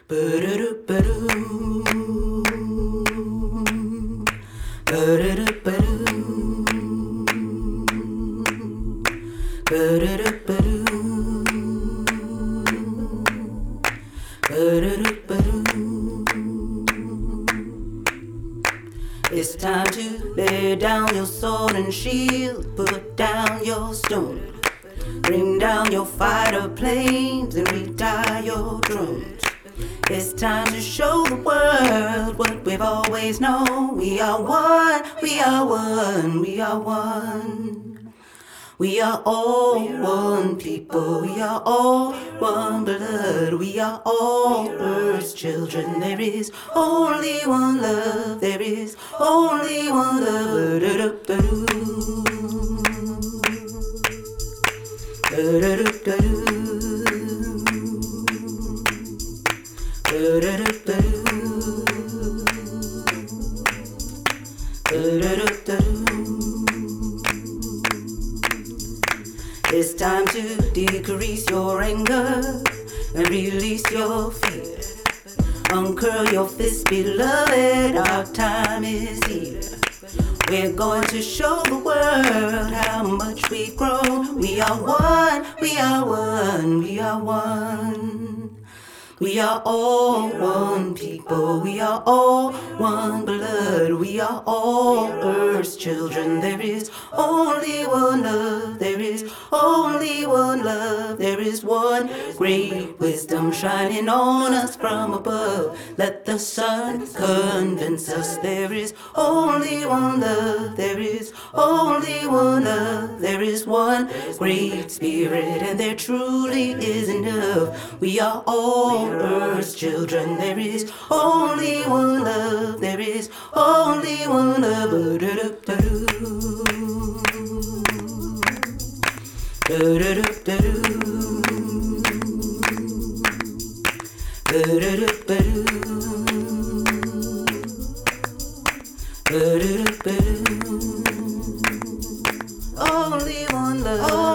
It's time to lay down your sword and shield, put down your stone, bring down your fighter planes and retire your drones. It's time to show the world what we've always known. We are one, we are one, we are one. We are all one people, we are all one blood, we are all Earth's children. There is only one love, there is only one love. It's time to decrease your anger and release your fear. Uncurl your fist, beloved, our time is here. We're going to show the world how much we've grown. We are one, we are one, we are one. We are all one people, we are all one blood, we are all Earth's children. There is only one love, there is only one love, there is one great wisdom shining on us from above. Let the sun convince us there is only one love, there is only one love, there is one great spirit and there truly is enough. We are all Earth's children, there is only one love, there is only one love. Only one love.